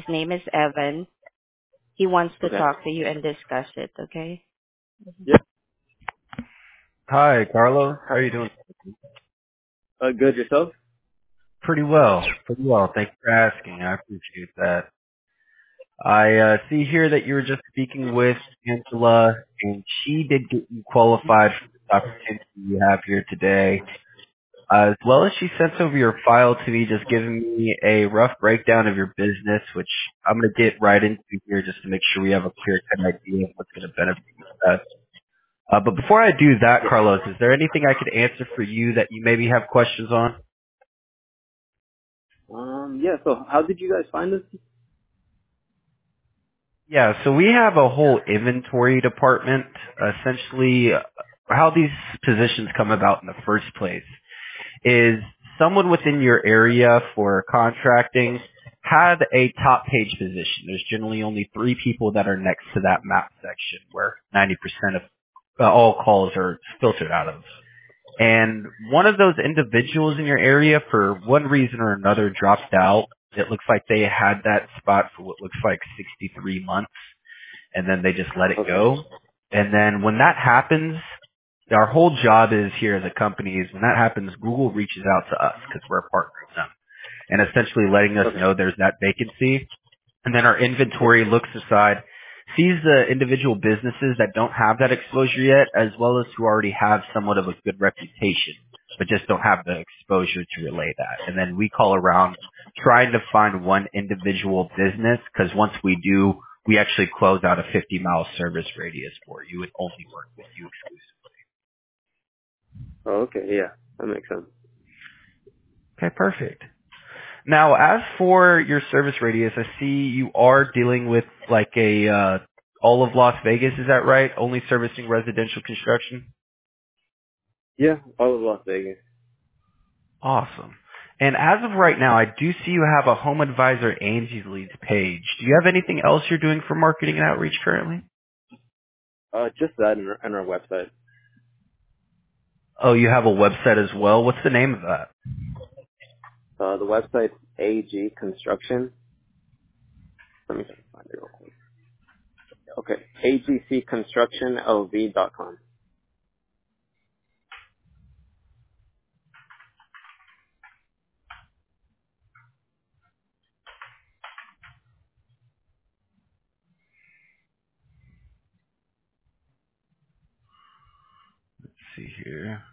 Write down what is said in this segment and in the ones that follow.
His name is Evan. He wants to Okay. talk to you and discuss it, okay? Yeah. Hi, Carlos. How are you doing? Good yourself? Pretty well. Pretty well. Thank you for asking. I appreciate that. I see here that you were just speaking with Angela, and she did get you qualified for this opportunity you have here today. As well as she sent over your file to me, just giving me a rough breakdown of your business, which I'm going to get right into here just to make sure we have a clear-cut idea of what's going to benefit you best. But before I do that, Carlos, is there anything I could answer for you that you maybe have questions on? Yeah. So how did you guys find this? Yeah, so we have a whole inventory department. Essentially, how these positions come about in the first place is someone within your area for contracting had a top page position. There's generally only 3 people that are next to that map section where 90% of all calls are filtered out of. And one of those individuals in your area, for one reason or another, dropped out. It looks like they had that spot for what looks like 63 months, and then they just let it Okay. go. And then when that happens, our whole job is here as a company is when that happens, Google reaches out to us because we're a partner with them, and essentially letting us Okay. know there's that vacancy. And then our Yeah. inventory looks aside, sees the individual businesses that don't have that exposure yet, as well as who already have somewhat of a good reputation, but just don't have the exposure to relay that. And then we call around trying to find one individual business, because once we do, we actually close out a 50-mile service radius for you and only work with you exclusively. Oh, okay. Yeah. That makes sense. Okay, perfect. Now, as for your service radius, I see you are dealing with like a all of Las Vegas. Is that right? Only servicing residential construction. Yeah. All of Las Vegas. Awesome. And as of right now, I do see you have a Home Advisor Angie's Leads page. Do you have anything else you're doing for marketing and outreach currently? Just that and our website. Oh, you have a website as well. What's the name of that? The website's AG Construction. Let me just find it real quick. Okay. agcconstructionlv.com. Let's see here.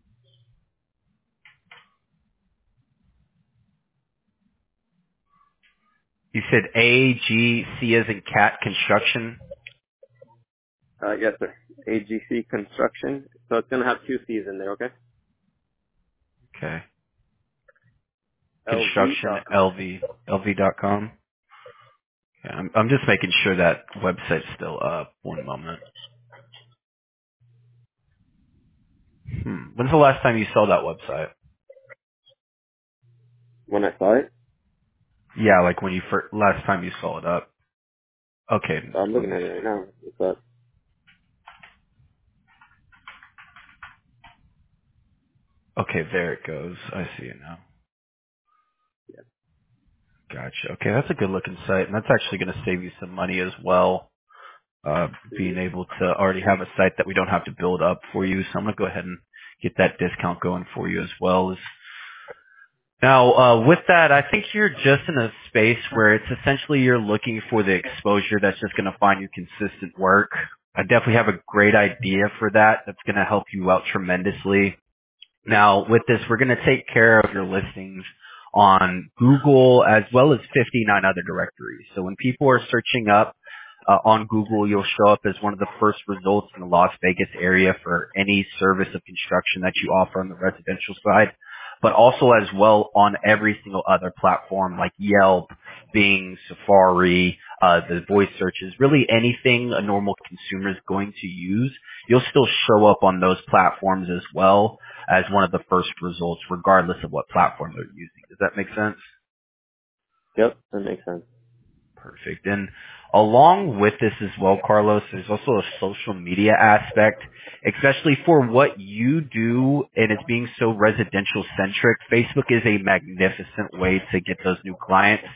You said AGC as in cat construction. Yes, sir. AGC Construction. So it's gonna have 2 C's in there. Okay. Okay. Construction LV.com. LV LV.com. Yeah, I'm just making sure that website's still up. One moment. When's the last time you saw that website? When I saw it, Yeah, like when you last time you saw it up. Okay, I'm let looking me at it see. right now. It's up. Okay, there it goes. I see it now. Gotcha. Okay, that's a good looking site, and that's actually going to save you some money as well. Being able to already have a site that we don't have to build up for you. So I'm going to go ahead and get that discount going for you as well. Now, with that, I think you're just in a space where it's essentially you're looking for the exposure that's just going to find you consistent work. I definitely have a great idea for that. That's going to help you out tremendously. Now, with this, we're going to take care of your listings on Google as well as 59 other directories. So when people are searching up on Google, you'll show up as one of the first results in the Las Vegas area for any service of construction that you offer on the residential side, but also as well on every single other platform like Yelp, Bing, Safari, the voice searches, really anything a normal consumer is going to use, you'll still show up on those platforms as well as one of the first results, regardless of what platform they're using. Does that make sense? Yep, that makes sense. Perfect. And along with this as well, Carlos, there's also a social media aspect, especially for what you do and it's being so residential centric. Facebook is a magnificent way to get those new clients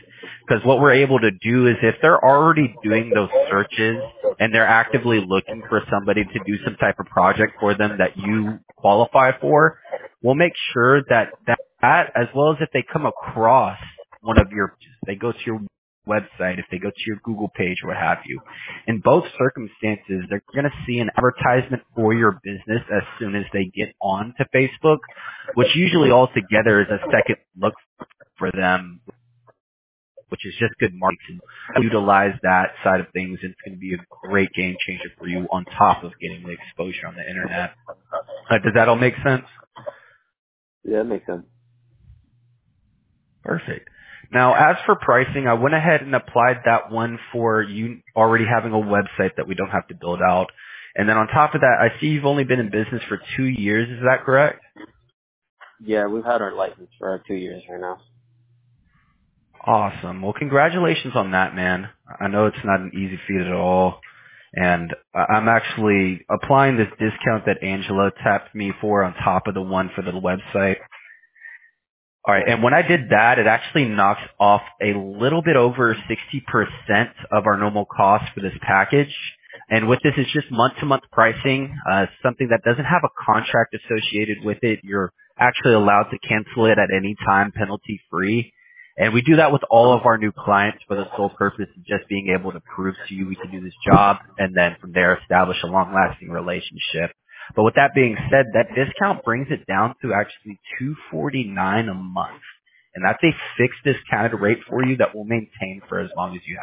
Because what we're able to do is if they're already doing those searches and they're actively looking for somebody to do some type of project for them that you qualify for, we'll make sure that as well as if they come across one of your, they go to your website, if they go to your Google page or what have you, in both circumstances, they're going to see an advertisement for your business as soon as they get on to Facebook, which usually altogether is a second look for them, which is just good marketing. Utilize that side of things, and it's going to be a great game changer for you on top of getting the exposure on the internet. Does that all make sense? Yeah, that makes sense. Perfect. Now, as for pricing, I went ahead and applied that one for you already having a website that we don't have to build out. And then on top of that, I see you've only been in business for 2 years. Is that correct? Yeah, we've had our license for 2 years right now. Awesome. Well, congratulations on that, man. I know it's not an easy feat at all. And I'm actually applying this discount that Angela tapped me for on top of the one for the website. All right, and when I did that, it actually knocks off a little bit over 60% of our normal cost for this package. And with this, it's just month-to-month pricing, something that doesn't have a contract associated with it. You're actually allowed to cancel it at any time, penalty-free. And we do that with all of our new clients for the sole purpose of just being able to prove to you we can do this job, and then from there establish a long-lasting relationship. But with that being said, that discount brings it down to actually $249 a month. And that's a fixed discounted rate for you that we'll maintain for as long as you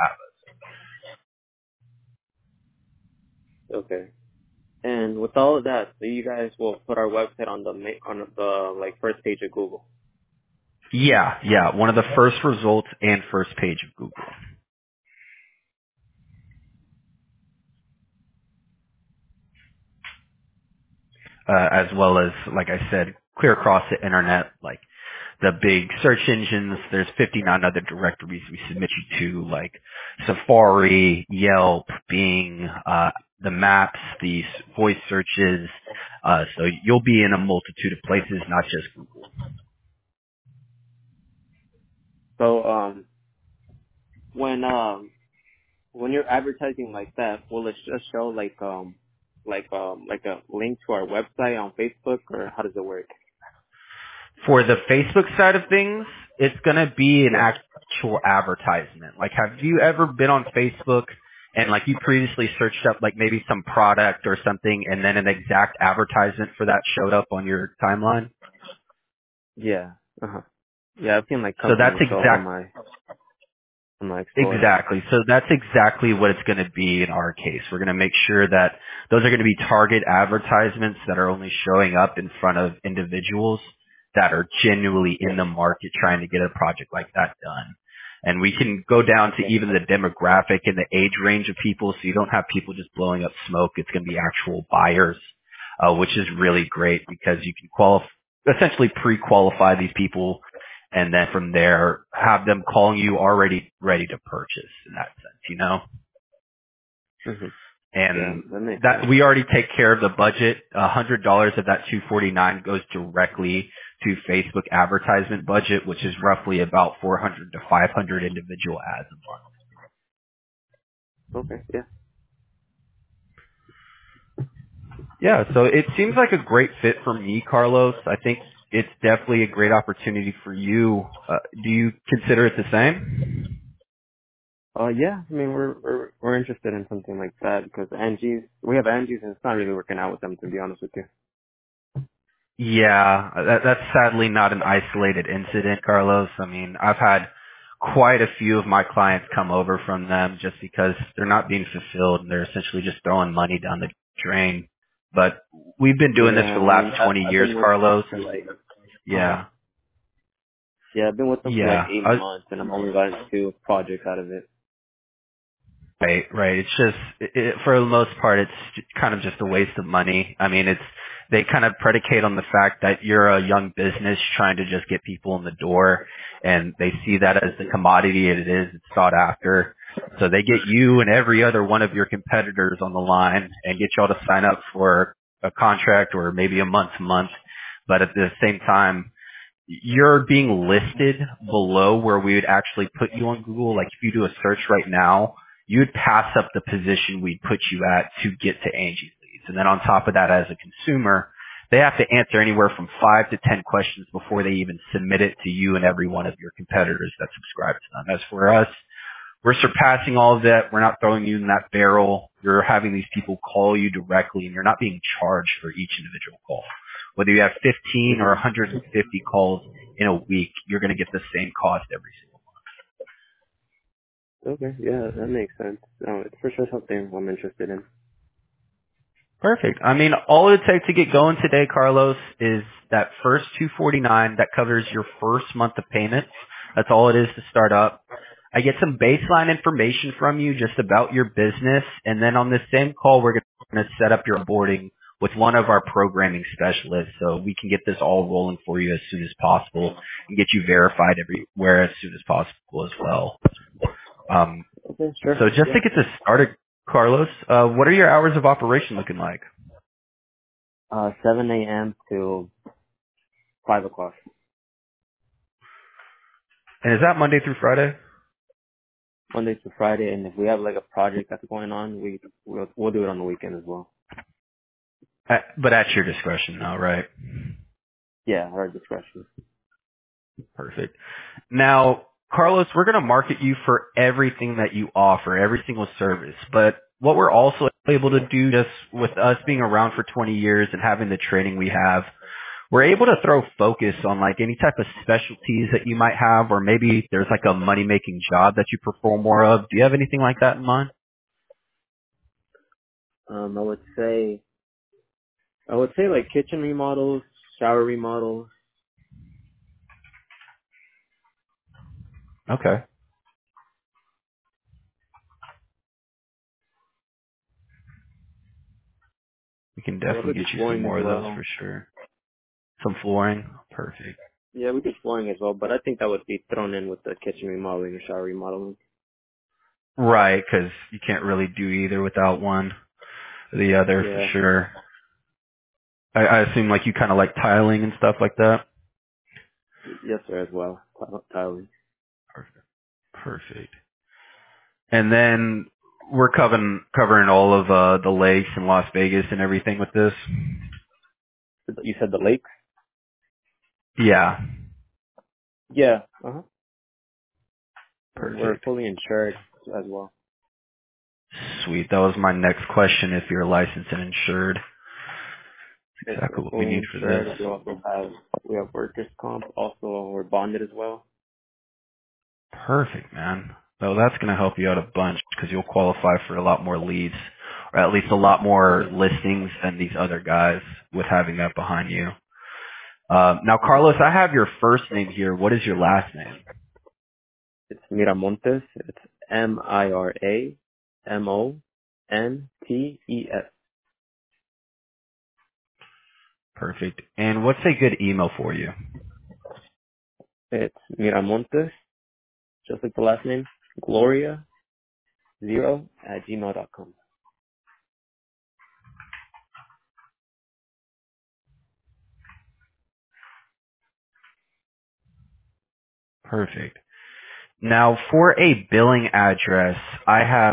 have us. Okay. And with all of that, so you guys will put our website on the like first page of Google. Yeah. One of the first results and first page of Google. As well as, like I said, clear across the internet, like the big search engines. There's 59 other directories we submit you to, like Safari, Yelp, Bing, the maps, the voice searches. So you'll be in a multitude of places, not just Google. So when you're advertising like that, will it just show like a link to our website on Facebook, or how does it work? For the Facebook side of things, it's going to be an actual advertisement. Like, have you ever been on Facebook and like you previously searched up like maybe some product or something, and then an exact advertisement for that showed up on your timeline? Yeah. Uh-huh. Yeah, I've seen like So that's companies show up on my Explorer. exactly. So that's exactly what it's going to be in our case. We're going to make sure that those are going to be target advertisements that are only showing up in front of individuals that are genuinely in the market trying to get a project like that done. And we can go down to even the demographic and the age range of people, so you don't have people just blowing up smoke. It's going to be actual buyers, which is really great because you can essentially pre-qualify these people, and then from there have them calling you already ready to purchase in that sense, you know? Mm-hmm. And Yeah, that we already take care of the budget. $100 of that $249 goes directly to Facebook advertisement budget, which is roughly about 400 to 500 individual ads a month. Okay, yeah. Yeah, so it seems like a great fit for me, Carlos. I think it's definitely a great opportunity for you. Do you consider it the same? Yeah. I mean, we're interested in something like that because we have Angie's, and it's not really working out with them, to be honest with you. Yeah, that's sadly not an isolated incident, Carlos. I mean, I've had quite a few of my clients come over from them just because they're not being fulfilled and they're essentially just throwing money down the drain. But we've been doing this for the last 20 years, Carlos. Yeah. Yeah, I've been with them for like 8 months, and I've only gotten 2 projects out of it. Right. It's just, for the most part, it's kind of just a waste of money. I mean, they kind of predicate on the fact that you're a young business trying to just get people in the door, and they see that as the commodity it is. It's sought after. So they get you and every other one of your competitors on the line and get y'all to sign up for a contract or maybe a month. But at the same time, you're being listed below where we would actually put you on Google. Like if you do a search right now, you would pass up the position we'd put you at to get to Angie's Leads. And then on top of that, as a consumer, they have to answer anywhere from 5 to 10 questions before they even submit it to you and every one of your competitors that subscribe to them. As for us, we're surpassing all of that. We're not throwing you in that barrel. You're having these people call you directly, and you're not being charged for each individual call. Whether you have 15 or 150 calls in a week, you're going to get the same cost every single Okay, yeah, that makes sense. No, it's for sure something I'm interested in. Perfect. I mean, all it would take to get going today, Carlos, is that first 249 that covers your first month of payments. That's all it is to start up. I get some baseline information from you just about your business, and then on this same call, we're going to set up your onboarding with one of our programming specialists so we can get this all rolling for you as soon as possible and get you verified everywhere as soon as possible as well. Okay, sure. So just to get this started, Carlos, what are your hours of operation looking like? 7 a.m. to 5 o'clock. And is that Monday through Friday? Monday to Friday, and if we have like a project that's going on, we'll do it on the weekend as well. But at your discretion now, right? Yeah, at our discretion. Perfect. Now, Carlos, we're going to market you for everything that you offer, every single service. But what we're also able to do just with us being around for 20 years and having the training we have, we're able to throw focus on like any type of specialties that you might have, or maybe there's like a money-making job that you perform more of. Do you have anything like that in mind? I would say like kitchen remodels, shower remodels. Okay. We can Yeah, we definitely do get you some flooring as more of those well. for sure. Some flooring. Perfect. Yeah, we do flooring as well, but I think that would be thrown in with the kitchen remodeling or shower remodeling. Right, because you can't really do either without one or the other for Yeah, sure. I assume like you kind of like tiling and stuff like that. yes sir, as well. Tiling. Perfect. Perfect. And then we're covering all of the lakes in Las Vegas and everything with this. You said the lakes? Yeah. Yeah. Uh huh. And we're Perfect. fully insured as well. Sweet. That was my next question. If you're licensed and insured, Yes, exactly we're what we fully need for this. insured. We have workers comp. Also, we're bonded as well. Perfect, man. Well, that's going to help you out a bunch because you'll qualify for a lot more leads, or at least a lot more Mhm. listings than these other guys with having that behind you. Now, Mhm. Carlos, I have your first name here. What is your last name? It's Miramontes. It's Miramontes. Perfect. And what's a good email for you? It's Miramontes, just like the last name. Gloria0@gmail.com. Perfect. Now, for a billing address, I have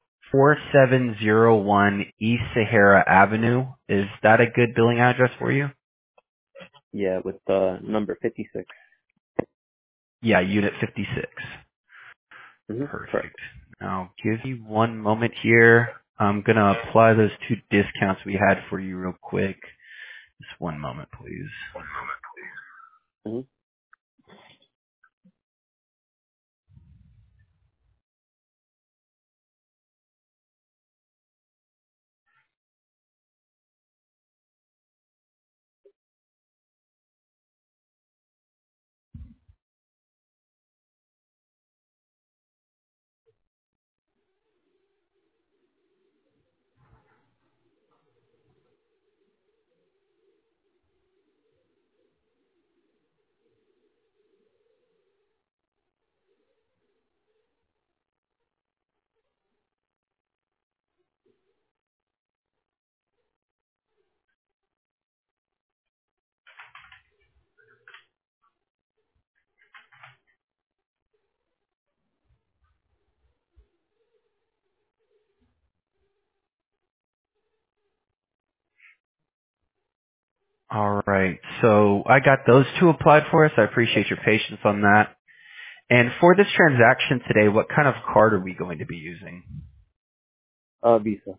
4701 East Sahara Avenue. Is that a good billing address for you? Yeah, with the number 56. Yeah, Unit 56. Correct. Perfect. Now, give me one moment here. I'm going to apply those two discounts we had for you real quick. Just one moment, please. Mm-hmm. All right. So I got those two applied for us. I appreciate your patience on that. And for this transaction today, what kind of card are we going to be using? Visa.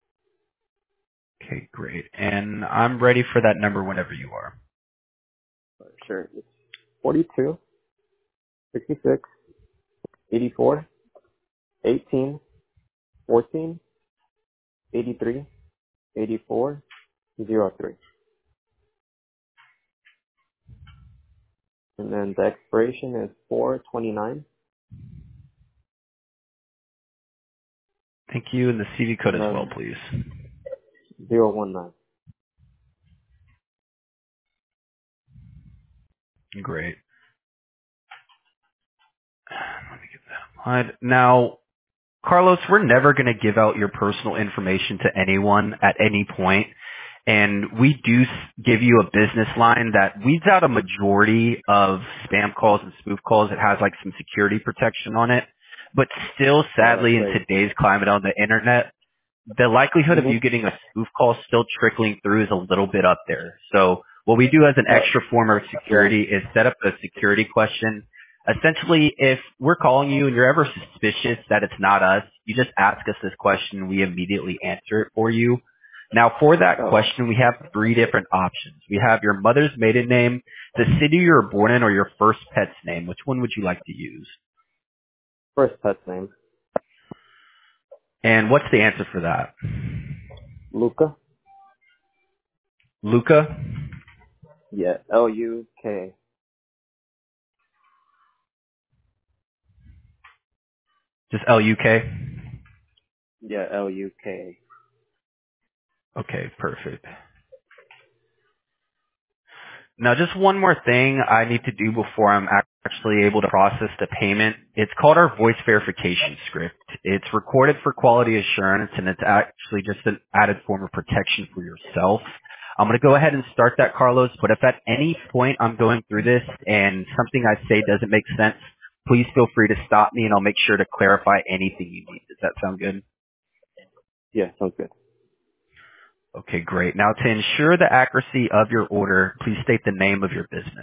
Okay, great. And I'm ready for that number whenever you are. Sure. It's 42, 66, 84, 18, 14, 83, 84, 03. And then the expiration is 429, Thank you. And the CV code and as well, then please. 019. Great. Let me get that applied. Now, Carlos, we're never going to give out your personal information to anyone at any point. And we do give you a business line that weeds out a majority of spam calls and spoof calls. It has like some security protection on it. But still, Oh, that's sadly, in great. today's climate on the internet, the likelihood of Mm-hmm. you getting a spoof call still trickling through is a little bit up there. So what we do as an extra form of Yeah. security is set up a security question. Essentially, if we're calling you and you're ever suspicious that it's not us, you just ask us this question and we immediately answer it for you. Now, for that Oh, question, we have three different options. We have your mother's maiden name, the city you were born in, or your first pet's name. Which one would you like to use? first pet's name, And what's the answer for that? Luca. Luca? Yeah, Luka. Just L-U-K? Yeah, Luka. Okay, perfect. Now, just one more thing I need to do before I'm actually able to process the payment. It's called our voice verification script. It's recorded for quality assurance, and it's actually just an added form of protection for yourself. I'm going to go ahead and start that, Carlos, but if at any point I'm going through this and something I say doesn't make sense, please feel free to stop me, and I'll make sure to clarify anything you need. Does that sound good? Yeah, sounds good. Okay, great. Now, to ensure the accuracy of your order, please state the name of your business.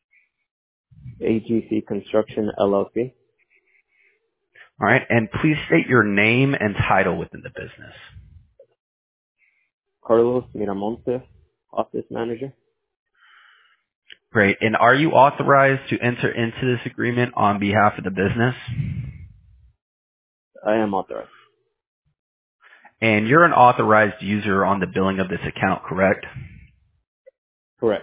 AGC Construction LLC. All right, and please state your name and title within the business. Carlos Miramontes, Office Manager. Great. And are you authorized to enter into this agreement on behalf of the business? I am authorized. And you're an authorized user on the billing of this account, correct? Correct.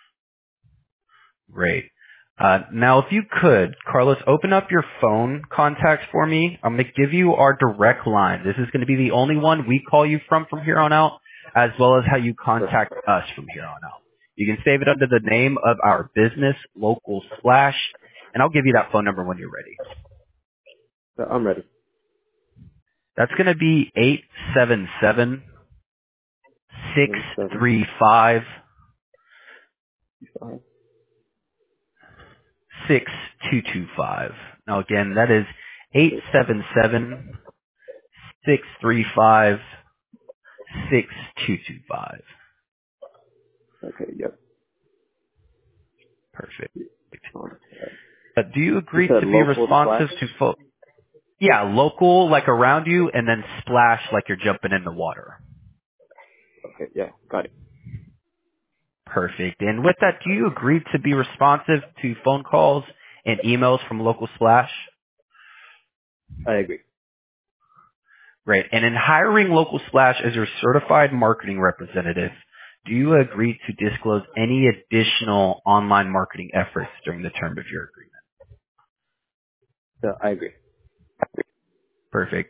Great. Now, if you could, Carlos, open up your phone contacts for me. I'm going to give you our direct line. This is going to be the only one we call you from here on out, as well as how you contact us from here on out. You can save it under the name of our business, Local Splash, and I'll give you that phone number when you're ready. So I'm ready. That's going to be 877 7, 635 5. 6225. Now again, that is 877 635 6225. Okay, yep. Perfect. Um, Do you You agree said to be local responsive splash? to Yeah, local, like around you, and then splash, like you're jumping in the water. Okay, yeah, got it. Perfect. And with that, do you agree to be responsive to phone calls and emails from Local Splash? I agree. Great. And in hiring Local Splash as your certified marketing representative, do you agree to disclose any additional online marketing efforts during the term of your agreement? So I agree. Perfect.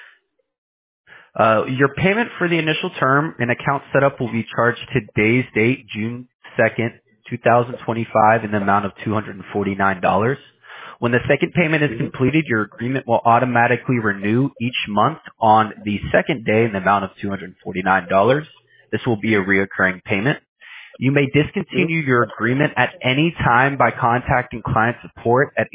Your payment for the initial term and account setup will be charged today's date, June 2nd, 2025, in the amount of $249. When the second payment is Mm-hmm. completed, your agreement will automatically renew each month on the second day in the amount of $249. This will be a reoccurring payment. You may discontinue Mm-hmm. your agreement at any time by contacting client support at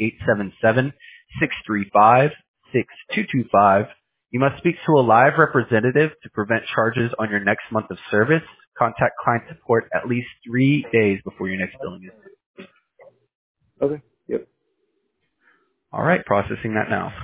877-635-6225. You must speak to a live representative to prevent charges on your next month of service. contact client support at least 3 days before your next billing is due. Okay. Yep. All right, processing that now.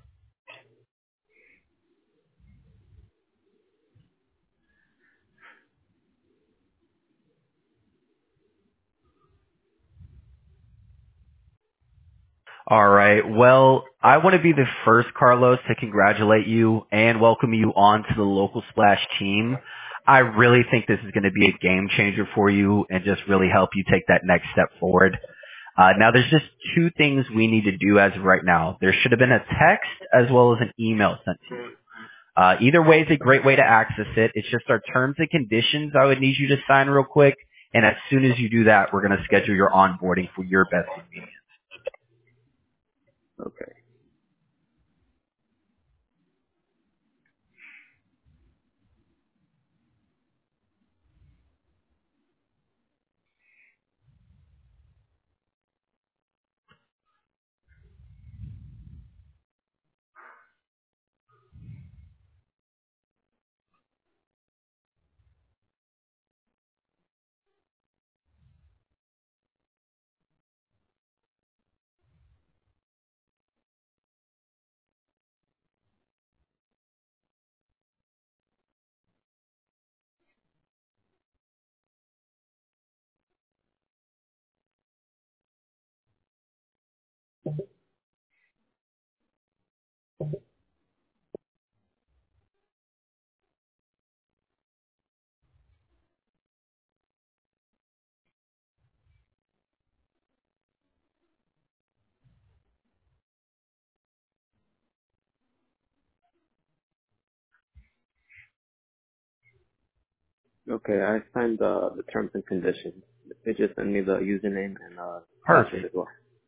All right. Well, I want to be the first, Carlos, to congratulate you and welcome you on to the Local Splash team. I really think this is going to be a game changer for you and just really help you take that next step forward. Now, there's just two things we need to do as of right now. There should have been a text as well as an email sent to you. Either way is a great way to access it. It's just our terms and conditions I would need you to sign real quick. And as soon as you do that, we're going to schedule your onboarding for your best convenience. Okay. Okay. I signed the terms and conditions. They just send me the username and password Perfect. as well.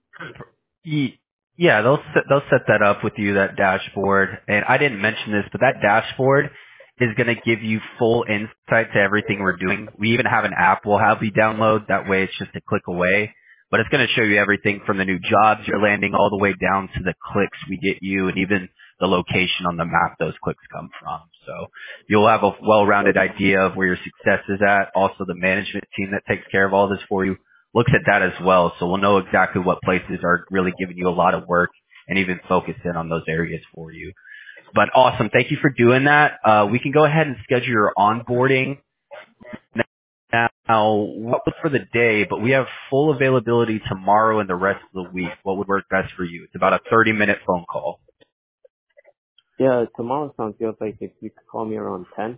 Yeah, they'll set that up with you, that dashboard. And I didn't mention this, but that dashboard is going to give you full insight to everything we're doing. We even have an app we'll have you download. That way it's just a click away. But it's going to show you everything from the new jobs you're landing all the way down to the clicks we get you and even the location on the map those clicks come from. So you'll have a well-rounded Okay. idea of where your success is at. Also the management team that takes care of all this for you looks at that as well. So we'll know exactly what places are really giving you a lot of work and even focus in on those areas for you. But awesome. Thank you for doing that. We can go ahead and schedule your onboarding now. What was for the day, but we have full availability tomorrow and the rest of the week. What would work best for you? It's about a 30-minute phone call. Yeah, tomorrow sounds good. Like if you could call me around 10.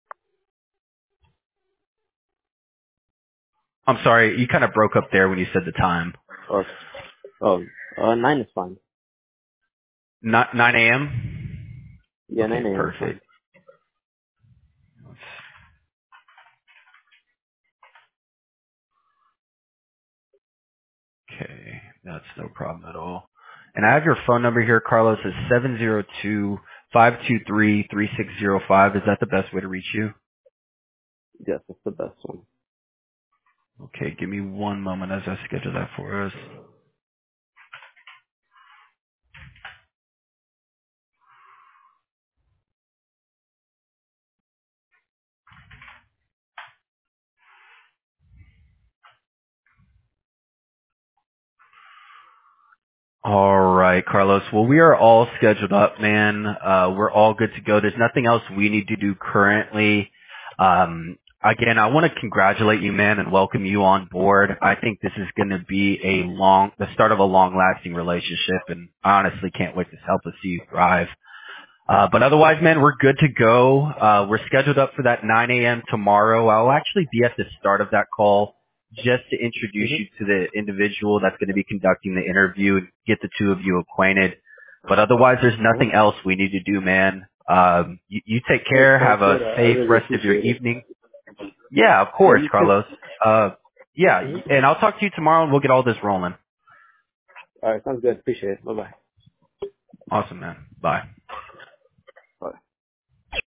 I'm sorry, you kind of broke up there when you said the time. Or, 9 is fine. 9 a.m.? Yeah, Okay, 9 a.m. is fine. perfect. Okay, that's no problem at all. And I have your phone number here, Carlos, is 702-523-3605. Is that the best way to reach you? Yes, that's the best one. Okay, give me one moment as I schedule that for us. All right, Carlos. Well, we are all scheduled up, man. We're all good to go. There's nothing else we need to do currently. Again, I want to congratulate you, man, and welcome you on board. I think this is going to be the start of a long-lasting relationship, and I honestly can't wait to help us see you thrive. But otherwise, man, we're good to go. We're scheduled up for that 9 a.m. tomorrow. I'll actually be at the start of that call just to introduce you to the individual that's going to be conducting the interview and get the two of you acquainted. But otherwise, there's nothing else we need to do, man. You take That care. sounds Have a good. I safe really rest of your appreciate it. evening. Yeah, of Yeah, course, you too. Carlos. Yeah, and I'll talk to you tomorrow and we'll get all this rolling. All right, sounds good. Appreciate it. Bye-bye. Awesome, man. Bye.